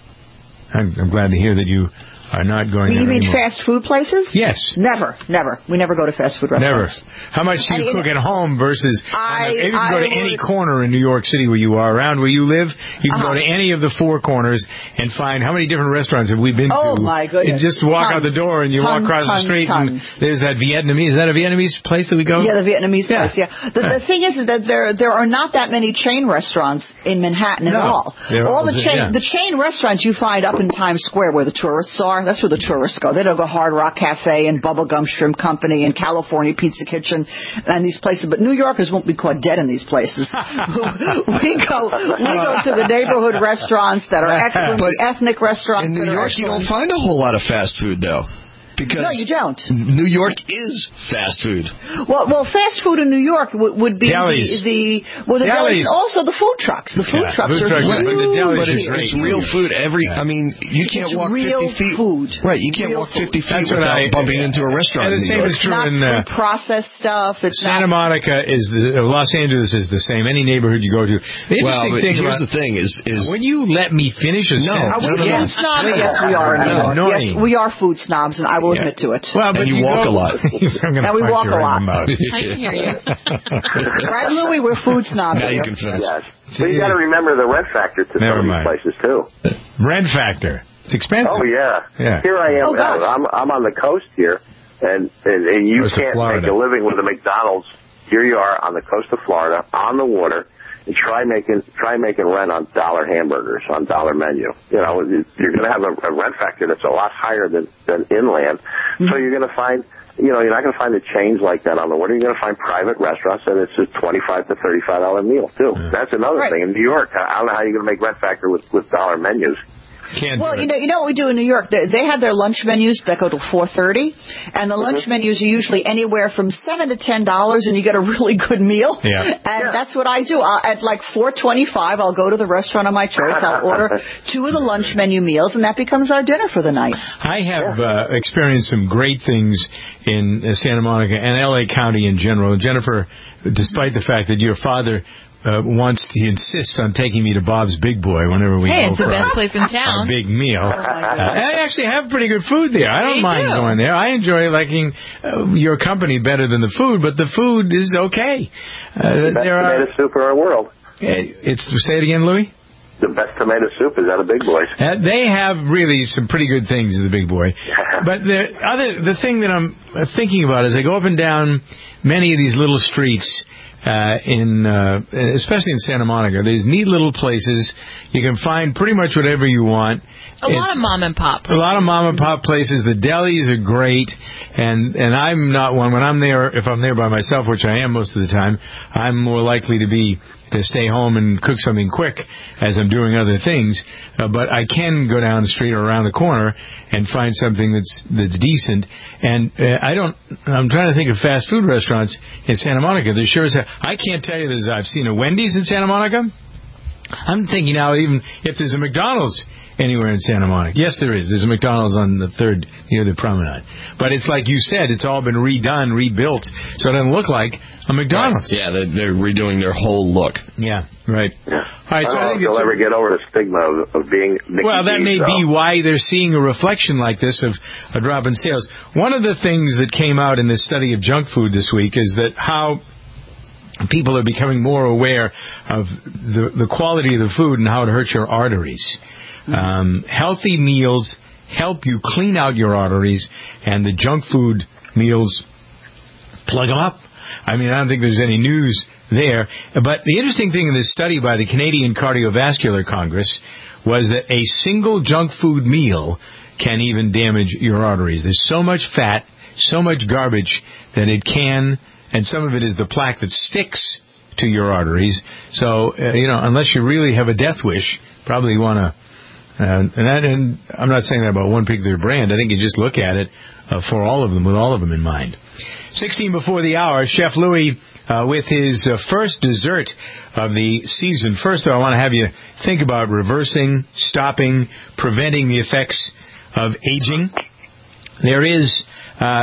I'm, I'm glad to hear that you are not going You there mean anymore. fast food places? Yes. Never, never. We never go to fast food Never. restaurants. How much do you And cook in, at home versus... I, if you can I go to would, any corner in New York City where you are, around where you live, you can uh-huh. go to any of the four corners and find how many different restaurants have we been oh to. Oh, my goodness. You just walk tons. out the door and you tons, walk across tons, the street tons. and there's that Vietnamese... Is that a Vietnamese place that we go? Yeah, the Vietnamese yeah. place, yeah. The, the thing is that there there are not that many chain restaurants in Manhattan at no. all. They're all all the chain yeah. the chain restaurants you find up in Times Square where the tourists are, that's where the tourists go. They don't go Hard Rock Cafe and Bubblegum Shrimp Company and California Pizza Kitchen and these places. But New Yorkers won't be caught dead in these places. we go we go to the neighborhood restaurants that are excellent, but the ethnic restaurants. In New York, you don't find a whole lot of fast food, though. Because no, you don't. New York is fast food. Well, well, fast food in New York would, would be delis. the, the well, the delis. Also the food trucks. The food yeah, trucks food are trucks, huge. but, the delis but it's, it's real food. Every, yeah. I mean, you can't it's walk real fifty feet. Food. Right, you can't real walk fifty food. feet without I, bumping uh, into a restaurant. And the same is it's true not in uh, processed stuff. It's Santa not, Monica is the uh, Los Angeles is the same. Any neighborhood you go to. The well, interesting but thing here's about, the thing: is is when you let me finish a no, sentence. Are we no, no, food no. snobs? Yes, we are. No, No, yes, we are food snobs, and I will yeah. admit to it. Well, but and you, you walk go, a lot. And we walk a lot. I can hear you. Right, Louie? We're food snobs. Now you can finish. Yes. So you got to remember the rent factor to Never some mind. of these places too. Rent factor. It's expensive. Oh yeah. Yeah. Here I am. Oh, God. I'm I'm on the coast here, and and, and you Coast of can't Florida. make a living with a McDonald's. Here you are on the coast of Florida, on the water. And try making try making rent on dollar hamburgers on dollar menu. You know, you're going to have a, a rent factor that's a lot higher than than inland. Mm-hmm. So you're going to find, you know, you're not going to find the chains like that on the water. You're going to find private restaurants that it's a twenty-five to thirty-five dollar meal too. Yeah. That's another right. thing in New York. I don't know how you're going to make rent factor with with dollar menus. Can't well, do it. you know, you know what we do in New York? They, they have their lunch menus that go to four thirty, and the lunch menus are usually anywhere from seven to ten dollars, and you get a really good meal. Yeah. And Yeah. that's what I do. I'll, at like four twenty-five, I'll go to the restaurant of my choice. I'll order two of the lunch menu meals, and that becomes our dinner for the night. I have uh, experienced some great things in uh, Santa Monica and L A County in general. Jennifer, despite the fact that your father uh, wants, he insists on taking me to Bob's Big Boy whenever we Hey, go it's the for best a, place in town. a big meal. Uh, I actually have pretty good food there. I don't Me mind too. going there. I enjoy liking uh, your company better than the food, but the food is okay. Uh, Best there are. tomato soup in our world. It's say it again, Louis. The best tomato soup is out of Big Boys. Uh, they have really some pretty good things at the Big Boy. But the other, the thing that I'm thinking about is I go up and down many of these little streets, uh, in, uh, especially in Santa Monica. There's neat little places. You can find pretty much whatever you want. A lot It's- of mom and pop. A lot of mom and pop places. The delis are great, and and I'm not one. When I'm there, if I'm there by myself, which I am most of the time, I'm more likely to be to stay home and cook something quick as I'm doing other things. Uh, but I can go down the street or around the corner and find something that's that's decent. And uh, I don't. I'm trying to think of fast food restaurants in Santa Monica. There sure is. A, I can't tell you that I've seen a Wendy's in Santa Monica. I'm thinking now, even if there's a McDonald's anywhere in Santa Monica. Yes, there is. There's a McDonald's on the third near the promenade. But it's like you said, it's all been redone, rebuilt, so it doesn't look like a McDonald's. Right. Yeah, they're, they're redoing their whole look. Yeah, right. Yeah. All right, I so don't I know think if you'll it's ever get over the stigma of, of being Mickey well, that D's, may though. be why they're seeing a reflection like this of a drop in sales. One of the things that came out in this study of junk food this week is that how people are becoming more aware of the, the quality of the food and how it hurts your arteries. Um, healthy meals help you clean out your arteries, and the junk food meals plug them up. I mean, I don't think there's any news there. But the interesting thing in this study by the Canadian Cardiovascular Congress was that a single junk food meal can even damage your arteries. There's so much fat, so much garbage that it can, and some of it is the plaque that sticks to your arteries. So, uh, you know, unless you really have a death wish, probably want to. Uh, and, that, and I'm not saying that about one particular brand. I think you just look at it uh, for all of them, with all of them in mind. sixteen before the hour, Chef Louis uh, with his uh, first dessert of the season. First, though, I want to have you think about reversing, stopping, preventing the effects of aging. There is, uh,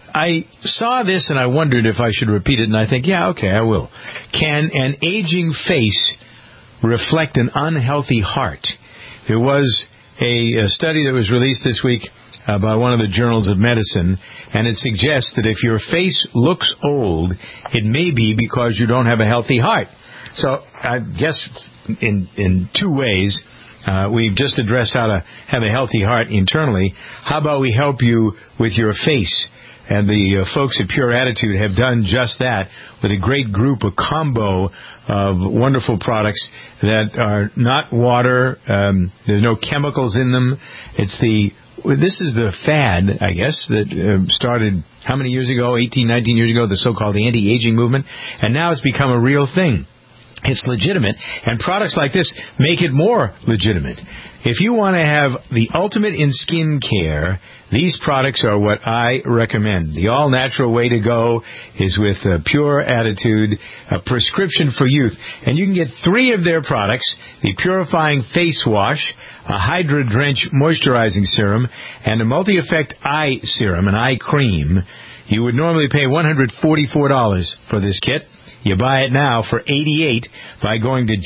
I saw this and I wondered if I should repeat it, and I think, yeah, okay, I will. Can an aging face reflect an unhealthy heart? There was a, a study that was released this week uh, by one of the journals of medicine, and it suggests that if your face looks old, it may be because you don't have a healthy heart. So I guess in in two ways, uh, we've just addressed how to have a healthy heart internally. How about we help you with your face? And the uh, folks at Pure Attitude have done just that with a great group, a combo of wonderful products that are not water. Um, there's no chemicals in them. It's the this is the fad, I guess, that uh, started how many years ago? eighteen, nineteen years ago, the so-called anti-aging movement. And now it's become a real thing. It's legitimate, and products like this make it more legitimate. If you want to have the ultimate in skin care, these products are what I recommend. The all-natural way to go is with a Pure Attitude, a prescription for youth. And you can get three of their products, the Purifying Face Wash, a Hydra Drench Moisturizing Serum, and a Multi-Effect Eye Serum, an eye cream. You would normally pay one hundred forty-four dollars for this kit. You buy it now for eighty-eight dollars by going to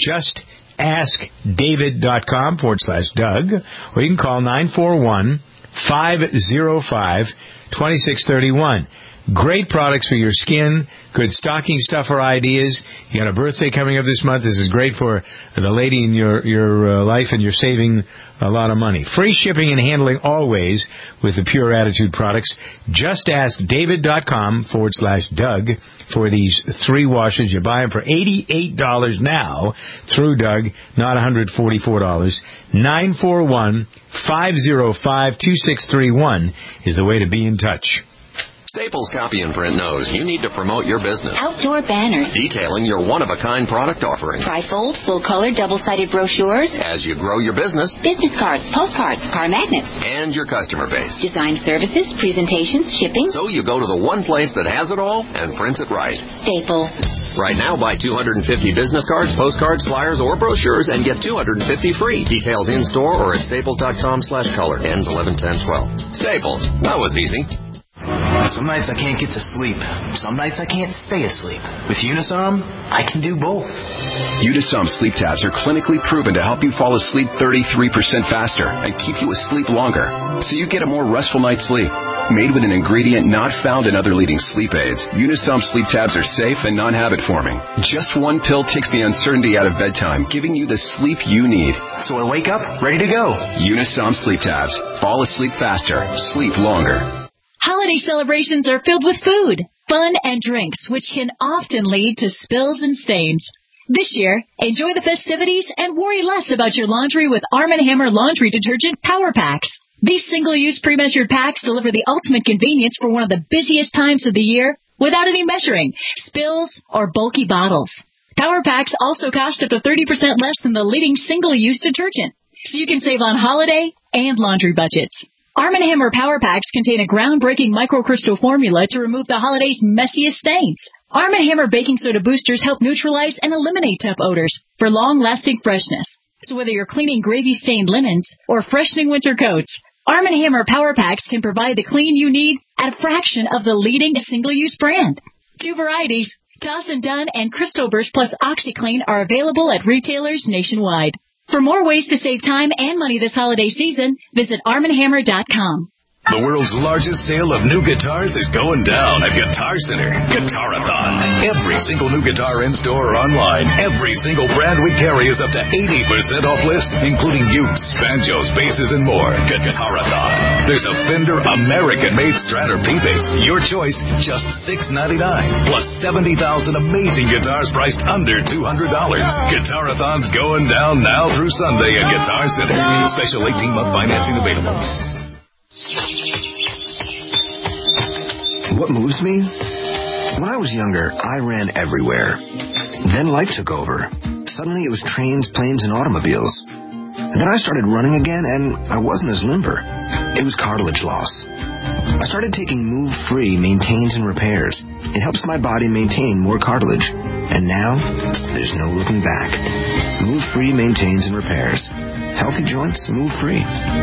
justaskdavid.com forward slash Doug, or you can call nine four one, five oh five, two six three one. Great products for your skin, good stocking stuffer ideas. You got a birthday coming up this month. This is great for the lady in your, your uh, life, and you're saving a lot of money. Free shipping and handling always with the Pure Attitude products. Justaskdavid.com forward slash Doug for these three washes. You buy them for eighty-eight dollars now through Doug, not one hundred forty-four dollars. nine four one, five oh five, two six three one is the way to be in touch. Staples Copy and Print knows you need to promote your business. Outdoor banners. Detailing your one-of-a-kind product offering. Trifold, full-color, double-sided brochures. As you grow your business. Business cards, postcards, car magnets. And your customer base. Design services, presentations, shipping. So you go to the one place that has it all and prints it right. Staples. Right now, buy two hundred fifty business cards, postcards, flyers, or brochures and get two hundred fifty free. Details in-store or at staples.com slash color. Ends eleven ten twelve. Staples. That was easy. Some nights I can't get to sleep. Some nights I can't stay asleep. With Unisom, I can do both. Unisom sleep tabs are clinically proven to help you fall asleep thirty-three percent faster and keep you asleep longer, so you get a more restful night's sleep. Made with an ingredient not found in other leading sleep aids, Unisom sleep tabs are safe and non-habit forming. Just one pill takes the uncertainty out of bedtime, giving you the sleep you need. So I wake up ready to go. Unisom sleep tabs. Fall asleep faster. Sleep longer. Holiday celebrations are filled with food, fun, and drinks, which can often lead to spills and stains. This year, enjoy the festivities and worry less about your laundry with Arm and Hammer Laundry Detergent Power Packs. These single-use pre-measured packs deliver the ultimate convenience for one of the busiest times of the year without any measuring, spills, or bulky bottles. Power Packs also cost up to thirty percent less than the leading single-use detergent, so you can save on holiday and laundry budgets. Arm and Hammer Power Packs contain a groundbreaking microcrystal formula to remove the holiday's messiest stains. Arm and Hammer baking soda boosters help neutralize and eliminate tough odors for long-lasting freshness. So whether you're cleaning gravy-stained linens or freshening winter coats, Arm and Hammer Power Packs can provide the clean you need at a fraction of the leading single-use brand. Two varieties, Toss and Done and Crystal Burst plus OxyClean, are available at retailers nationwide. For more ways to save time and money this holiday season, visit arm and hammer dot com. The world's largest sale of new guitars is going down at Guitar Center. Guitarathon. Every single new guitar in-store or online. Every single brand we carry is up to eighty percent off list, including Ukes, banjos, basses, and more. Guitarathon. There's a Fender American-made Stratter P-Bass. Your choice, just six ninety-nine. Plus seventy thousand amazing guitars priced under two hundred dollars. Guitarathon's going down now through Sunday at Guitar Center. Special eighteen-month financing available. What moves me? When I was younger, I ran everywhere. Then life took over. Suddenly it was trains, planes, and automobiles. And then I started running again, and I wasn't as limber. It was cartilage loss. I started taking Move Free Maintains and Repairs. It helps my body maintain more cartilage. And now, there's no looking back. Move Free Maintains and Repairs. Healthy joints, move free.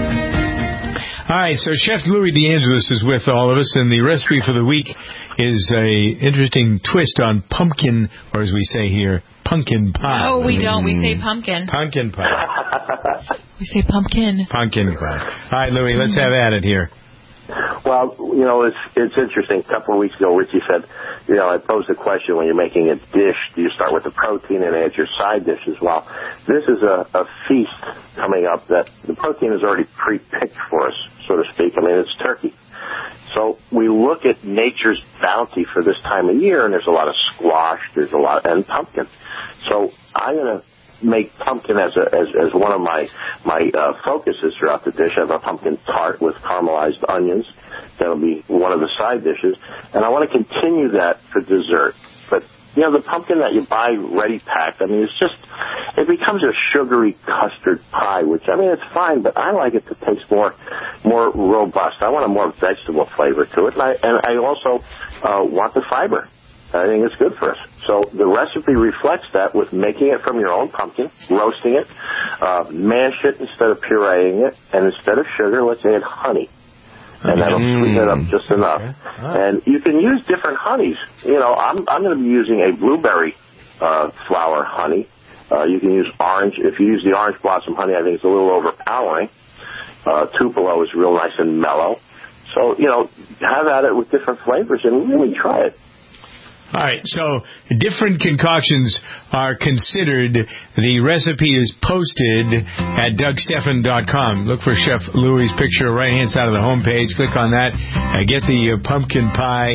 All right, so Chef Louis DeAngelis is with all of us, and the recipe for the week is a interesting twist on pumpkin, or as we say here, pumpkin pie. No, we don't. We say pumpkin. Pumpkin pie. We say pumpkin. Pumpkin pie. All right, Louis, let's have at it here. Well, you know, it's it's interesting. A couple of weeks ago, Richie said, you know, I posed a question, when you're making a dish, do you start with the protein and add your side dishes? Well, this is a, a feast coming up that the protein is already pre-picked for us, so to speak. I mean, it's turkey. So we look at nature's bounty for this time of year, and there's a lot of squash, there's a lot, and pumpkin. So I'm going to make pumpkin as a as, as one of my my uh, focuses throughout the dish. I have a pumpkin tart with caramelized onions. That'll be one of the side dishes, and I want to continue that for dessert. But you know, the pumpkin that you buy ready packed, I mean, it's just it becomes a sugary custard pie, which I mean it's fine, but I like it to taste more more robust. I want a more vegetable flavor to it, and I and I also uh, want the fiber. I think it's good for us. So the recipe reflects that with making it from your own pumpkin, roasting it, uh, mash it instead of pureeing it, and instead of sugar, let's add honey. And that'll sweeten it up just enough. Okay. Right. And you can use different honeys. You know, I'm I'm going to be using a blueberry uh, flower honey. Uh, you can use orange. If you use the orange blossom honey, I think it's a little overpowering. Uh, Tupelo is real nice and mellow. So, you know, have at it with different flavors and really try it. All right, so different concoctions are considered. The recipe is posted at Doug Stephan dot com. Look for Chef Louis' picture right-hand side of the homepage. Click on that. Uh, get the uh, pumpkin pie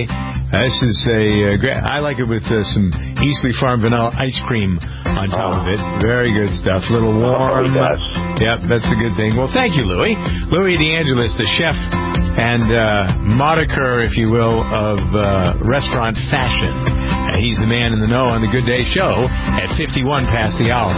This is a uh, great. I like it with uh, some Eastleigh Farm vanilla ice cream on top Oh. of it. Very good stuff. A little warm. Oh, yes. Yep, that's a good thing. Well, thank you, Louis. Louis DeAngelis, the chef and uh, moniker, if you will, of uh, restaurant fashion. Uh, he's the man in the know on the Good Day Show at fifty-one past the hour.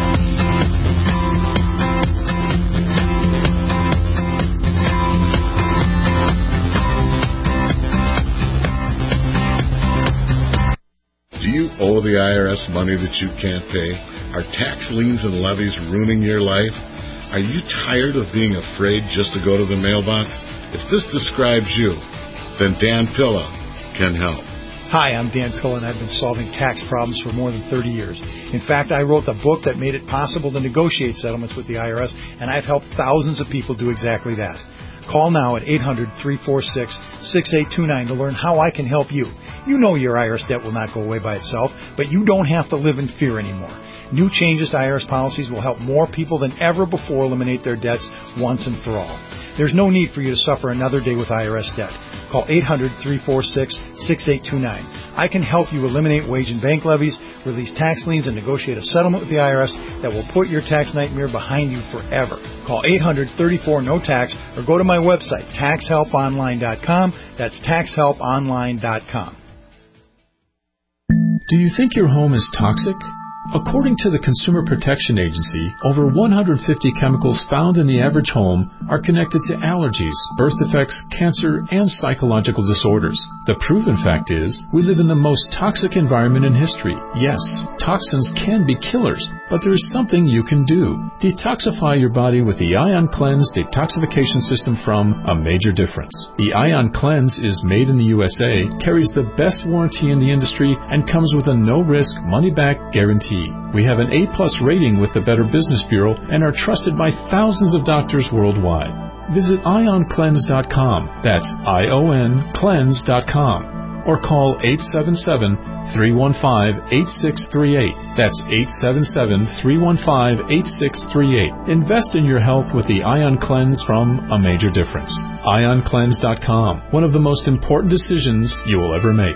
Do you owe the I R S money that you can't pay? Are tax liens and levies ruining your life? Are you tired of being afraid just to go to the mailbox? If this describes you, then Dan Pilla can help. Hi, I'm Dan Pilla, and I've been solving tax problems for more than thirty years. In fact, I wrote the book that made it possible to negotiate settlements with the I R S, and I've helped thousands of people do exactly that. Call now at eight hundred, three four six, six eight two nine to learn how I can help you. You know your I R S debt will not go away by itself, but you don't have to live in fear anymore. New changes to I R S policies will help more people than ever before eliminate their debts once and for all. There's no need for you to suffer another day with I R S debt. Call eight hundred, three four six, six eight two nine. I can help you eliminate wage and bank levies, release tax liens, and negotiate a settlement with the I R S that will put your tax nightmare behind you forever. Call eight hundred, thirty-four, no tax or go to my website, tax help online dot com. That's tax help online dot com. Do you think your home is toxic? According to the Consumer Protection Agency, over one hundred fifty chemicals found in the average home are connected to allergies, birth defects, cancer, and psychological disorders. The proven fact is, we live in the most toxic environment in history. Yes, toxins can be killers, but there is something you can do. Detoxify your body with the Ion Cleanse detoxification system from A Major Difference. The Ion Cleanse is made in the U S A, carries the best warranty in the industry, and comes with a no-risk, money-back guarantee. We have an A plus rating with the Better Business Bureau and are trusted by thousands of doctors worldwide. Visit ion cleanse dot com. That's I O N cleanse dot com. Or call eight seven seven, three one five, eight six three eight. That's eight seven seven, three one five, eight six three eight. Invest in your health with the Ion Cleanse from A Major Difference. ion cleanse dot com. One of the most important decisions you will ever make.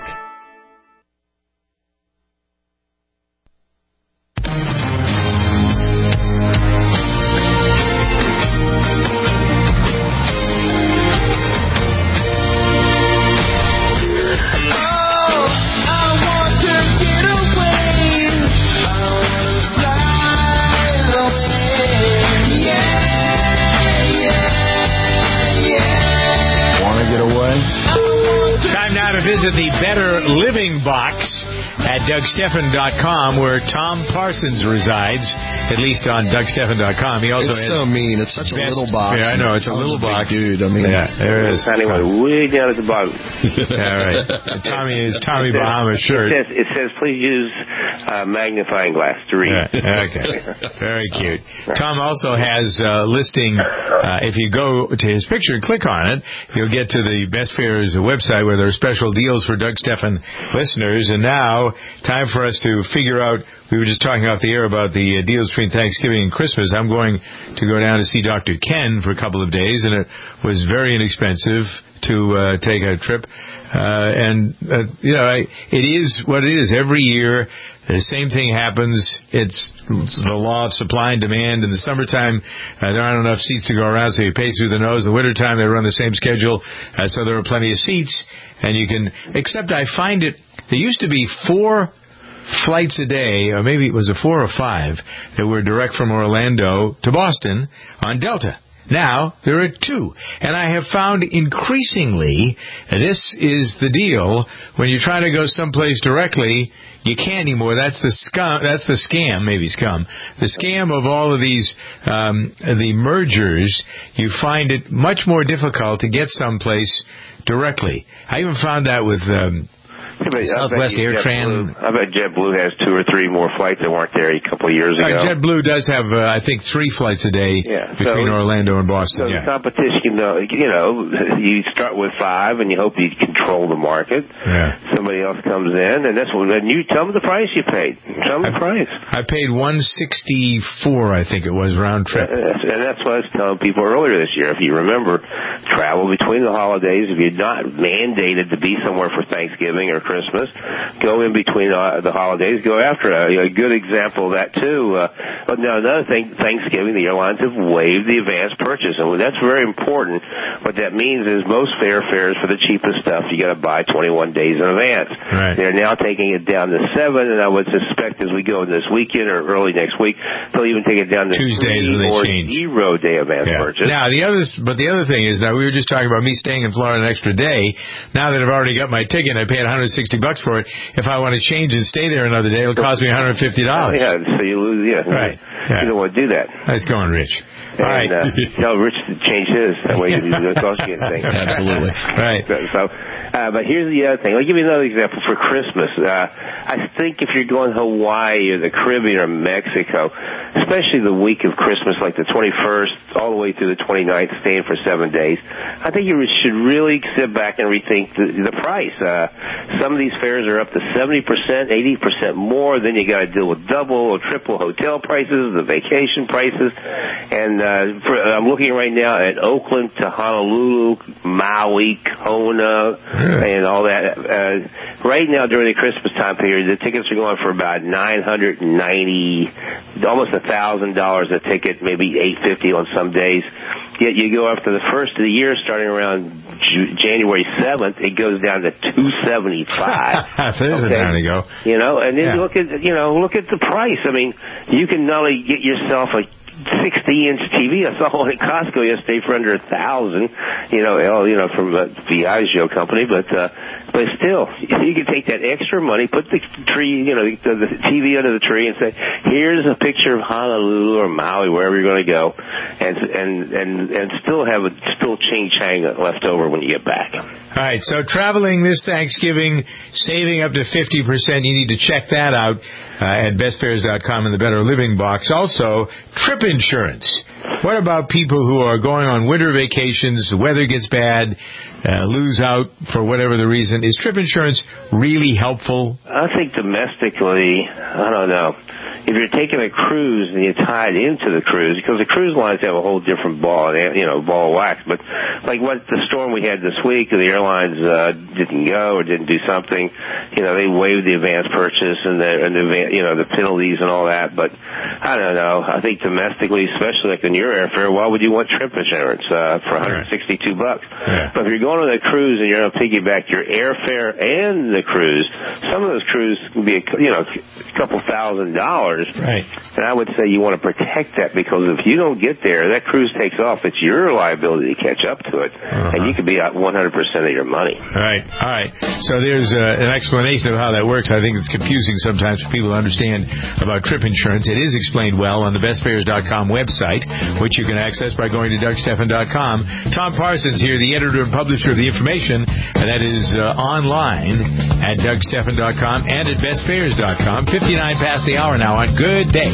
Visit the Better Living Box at Doug Stephan dot com, where Tom Parsons resides, at least on Doug Stephan dot com. He also it's has so mean. It's such a best, little box. Yeah, I know. It's a little a box. Dude, I mean, yeah, there it is. Anyway, way down at the bottom. All right. Tommy is Tommy it says, Bahama shirt. It says, it says please use uh, magnifying glass to read. Yeah, okay. Very cute. Tom also has a listing. Uh, if you go to his picture and click on it, you'll get to the Best Fares website where there are special deals for Doug Stephan listeners. And now, time for us to figure out, we were just talking off the air about the uh, deals between Thanksgiving and Christmas. I'm going to go down to see Doctor Ken for a couple of days, and it was very inexpensive to uh, take a trip. Uh, and, uh, you know, I, it is what it is. Every year, the same thing happens. It's the law of supply and demand. In the summertime, uh, there aren't enough seats to go around, so you pay through the nose. In the wintertime, they run the same schedule, uh, so there are plenty of seats. And you can, except I find it, there used to be four flights a day, or maybe it was a four or five, that were direct from Orlando to Boston on Delta. Now, there are two. And I have found increasingly, this is the deal, when you try to go someplace directly, you can't anymore. That's the scum, that's the scam, maybe scum. The scam of all of these, um, the mergers, you find it much more difficult to get someplace directly. I even found that with, um, Yeah, but Southwest I bet Airtran. JetBlue, I bet JetBlue has two or three more flights that weren't there a couple of years ago. Uh, JetBlue does have, uh, I think, three flights a day yeah, between so, Orlando and Boston. So yeah. the competition, uh, you know, you start with five and you hope you control the market. Yeah. Somebody else comes in, and that's what. And you tell them the price you paid. Tell them the price. I paid one sixty-four, I think it was, round trip. And that's, and that's what I was telling people earlier this year. If you remember, travel between the holidays. If you're not mandated to be somewhere for Thanksgiving or Christmas, go in between uh, the holidays, go after it. A good example of that, too. Uh, but now, another thing, Thanksgiving, the airlines have waived the advance purchase, and that's very important. What that means is most airfares for the cheapest stuff, you got to buy twenty-one days in advance. Right. They're now taking it down to seven, and I would suspect as we go this weekend or early next week, they'll even take it down to Tuesdays three when they or change. zero day advance Yeah. purchase. Now the other, but the other thing is, now we were just talking about me staying in Florida an extra day. Now that I've already got my ticket, I paid one hundred sixty bucks for it. If I want to change and stay there another day, it'll cost me one hundred fifty dollars. Yeah, so you lose. Yeah, right. You Yeah. don't want to do that. Nice going, Rich. And, All right. uh, tell Rich to change his. That way it doesn't cost you anything. Absolutely. Right. So, uh, but here's the other thing. I'll give you another example for Christmas. Uh, I think if you're going to Hawaii or the Caribbean or Mexico, especially the week of Christmas, like the twenty-first all the way through the twenty-ninth, staying for seven days, I think you should really sit back and rethink the, the price. Uh, some of these fares are up to seventy percent, eighty percent more. Then you got to deal with double or triple hotel prices, the vacation prices, and Uh, for, I'm looking right now at Oakland to Honolulu, Maui, Kona, and all that. Uh, right now during the Christmas time period, the tickets are going for about nine hundred ninety, almost a thousand dollars a ticket, maybe eight fifty on some days. Yet you go after the first of the year, starting around J- January seventh, it goes down to two seventy-five. There's okay? a time to go. You know, and then Yeah. look at you know look at the price. I mean, you can not only get yourself a sixty inch T V. I saw one at Costco yesterday for under a thousand. You know, you know, from a Viaggio company, but uh, but still, you can take that extra money, put the tree, you know, the, the T V under the tree, and say, here's a picture of Honolulu or Maui, wherever you're going to go, and and and and still have a still ching chang left over when you get back. All right, so traveling this Thanksgiving, saving up to fifty percent, you need to check that out uh, at best fares dot com in the Better Living box. Also, trip insurance. What about people who are going on winter vacations, the weather gets bad, uh, lose out for whatever the reason? Is trip insurance really helpful? I think domestically, I don't know. If you're taking a cruise and you tie it into the cruise, because the cruise lines have a whole different ball, you know, ball of wax. But like what the storm we had this week, the airlines uh, didn't go or didn't do something. You know, they waived the advance purchase and the, and the you know the penalties and all that. But I don't know. I think domestically, especially like in your airfare, why would you want trip insurance uh, for one hundred sixty-two bucks? Yeah. But if you're going on a cruise and you're going to piggyback your airfare and the cruise, some of those cruises can be a, you know a couple thousand dollars. Right. And I would say you want to protect that, because if you don't get there, that cruise takes off. It's your liability to catch up to it, uh-huh. and you could be out one hundred percent of your money. All right. All right. So there's uh, an explanation of how that works. I think it's confusing sometimes for people to understand about trip insurance. It is explained well on the best fares dot com website, which you can access by going to doug stephan dot com. Tom Parsons here, the editor and publisher of the information, and that is uh, online at doug stephan dot com and at best fares dot com. fifty-nine past the hour now on Good Day.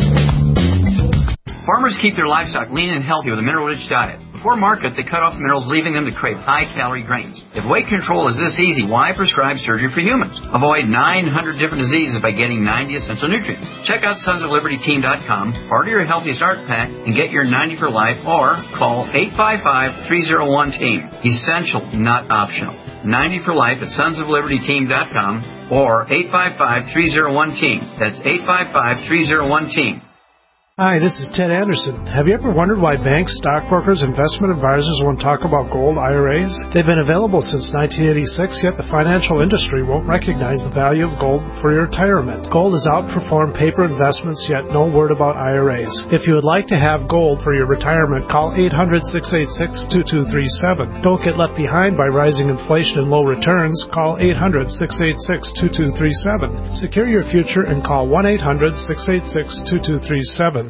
Farmers keep their livestock lean and healthy with a mineral-rich diet. Before market, they cut off minerals, leaving them to crave high-calorie grains. If weight control is this easy, why prescribe surgery for humans? Avoid nine hundred different diseases by getting ninety essential nutrients. Check out sons of liberty team dot com, order your Healthy Start Pack, and get your ninety for life, or call eight five five, three oh one, team. Essential, not optional. ninety for life at sons of liberty team dot com or eight five five, three oh one, team. That's eight five five, three oh one, team. Hi, this is Ted Anderson. Have you ever wondered why banks, stockbrokers, investment advisors won't talk about gold I R As? They've been available since nineteen eighty-six, yet the financial industry won't recognize the value of gold for your retirement. Gold has outperformed paper investments, yet no word about I R As. If you would like to have gold for your retirement, call eight hundred, six eight six, two two three seven. Don't get left behind by rising inflation and low returns. Call eight hundred, six eight six, two two three seven. Secure your future and call one eight hundred, six eight six, two two three seven.